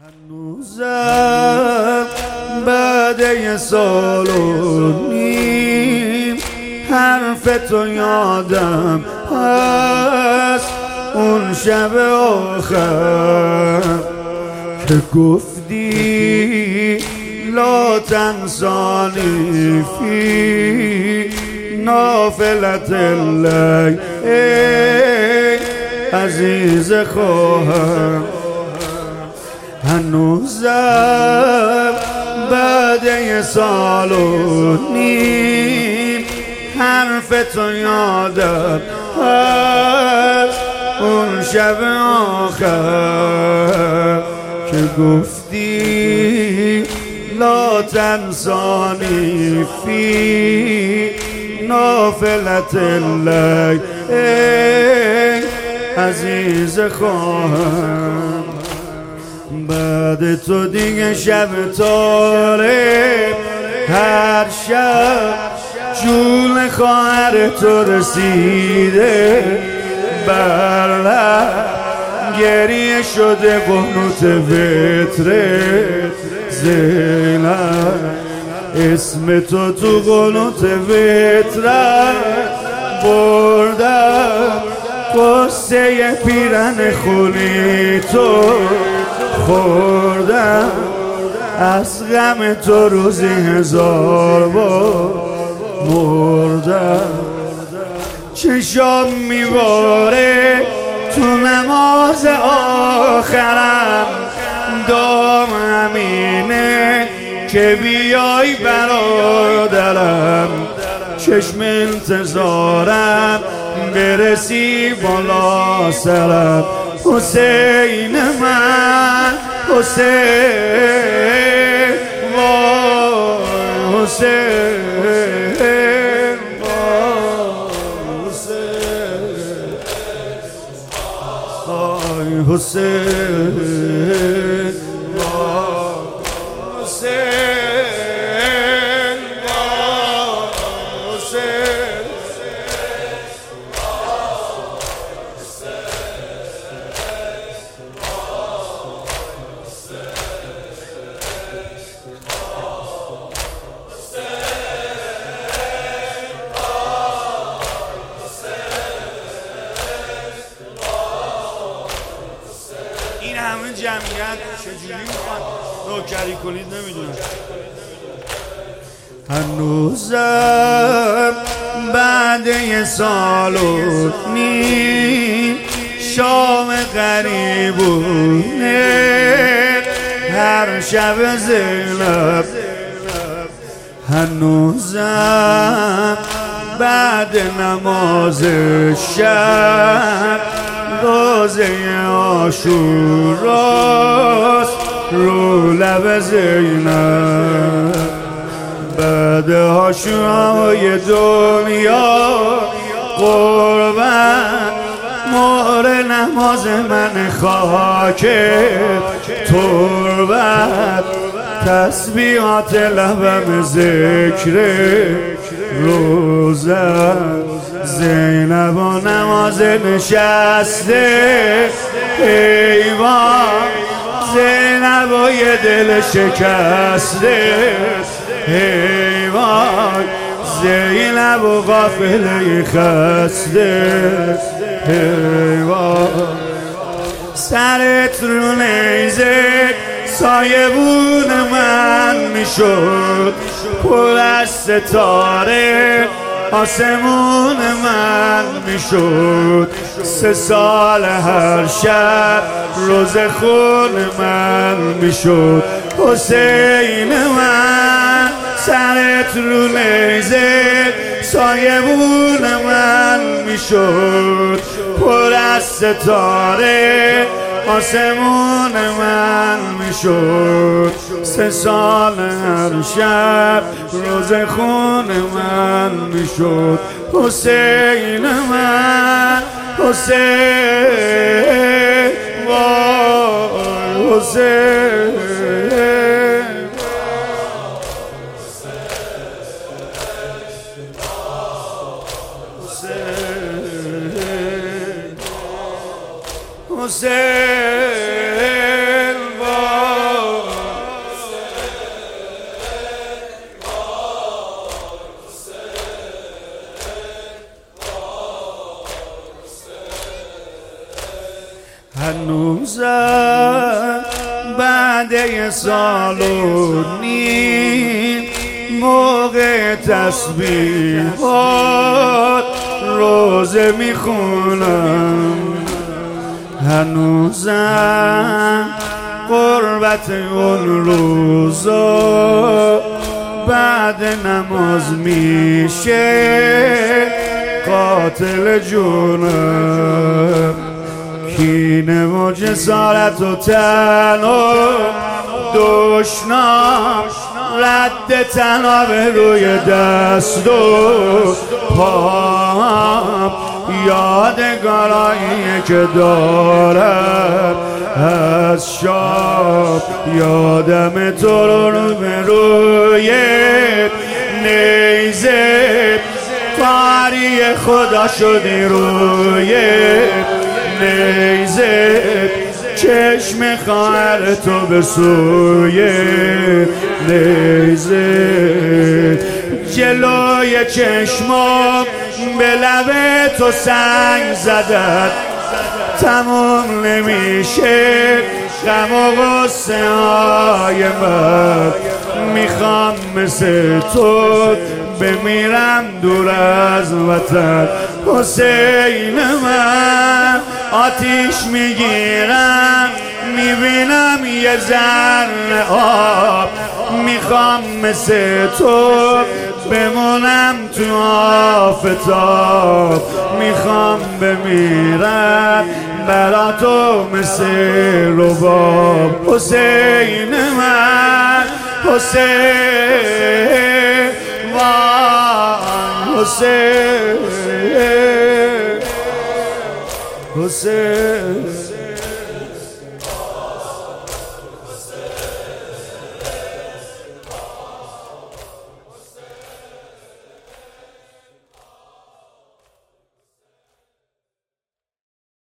هنوزم بعد یه سال و نیم حرف تو یادم هست، اون شب آخر که گفتی لا تنسانی فی نافلة اللیل، ای عزیز خواهم. هنوزم بعد یه سال و نیم حرف تو یادم هست، اون شب آخر که گفتی لا تنسانی فی نافلة اللیل، ای عزیز خواهم. بعد تو دیگه شب تاره، هر شب جون خواهر تو رسیده، برلب گریه شده قنوت وتره. زینب اسم تو تو قنوت وتره بردم، قصه پیرن خونی تو خوردم، از غم تو روزی 1000 بار مردم. چشام میباره تو نماز آخرم، دام همینه که بیای برادرم، چشم انتظارم برسی بالا سرم. حسین من، حسین وای، حسین وای، حسین وای، حسین وای، حسین این همه جمعیت چجوری میخواد نوکری کنید نمیدونم. هنوزم بعد یه سال و نیم شام غریبونه هر شب زینب. هنوزم بعد نماز شب روزه عاشوراست رو لب زینب. بعد عاشورای دنیا قربان مهر نماز من خاک تربت، تسبیحات لبم ذکر روزم. زینب و نماز نشسته ایوان، زینب و یه دل شکسته ایوان، زینب و قافله خسته ایوان. سرت رو نیزه سایبون من میشد، پر از ستاره آسمون من میشد. 3 سال هر شب روز خون من میشد. حسین من سرت رو نیزه سایبون من میشد، پر از ستاره آسمون من میشد. 3 سال هر شب روز خون من میشد. حسین من، حسین وای، حسین حسین وای. بعد یه سال و نیم موقع تسبیحات روزه میخونم، هنوزم قربت اون روزا بعد نماز میشه قاتل جونم. کینه و جسارت و تن و دشنام رد تنها به روی دست و پام یادگارایی که دارم از شام. یادم تو رو به روی نیزه کاری خدا شدی روی نیزه، چشم خواهر تو به سوی نیزه، جلوی چشمم به لب تو سنگ زدن، تموم نمیشه غم و غصه های من. میخوام مثل تو بمیرم دور از وطن. حسین من آتیش میگیرم میبینم یه ذره آب، میخوام مثل تو بمونم تو آفتاب، میخوام بمیرم برا تو مثل رباب. حسین من حسین وای حسین حسین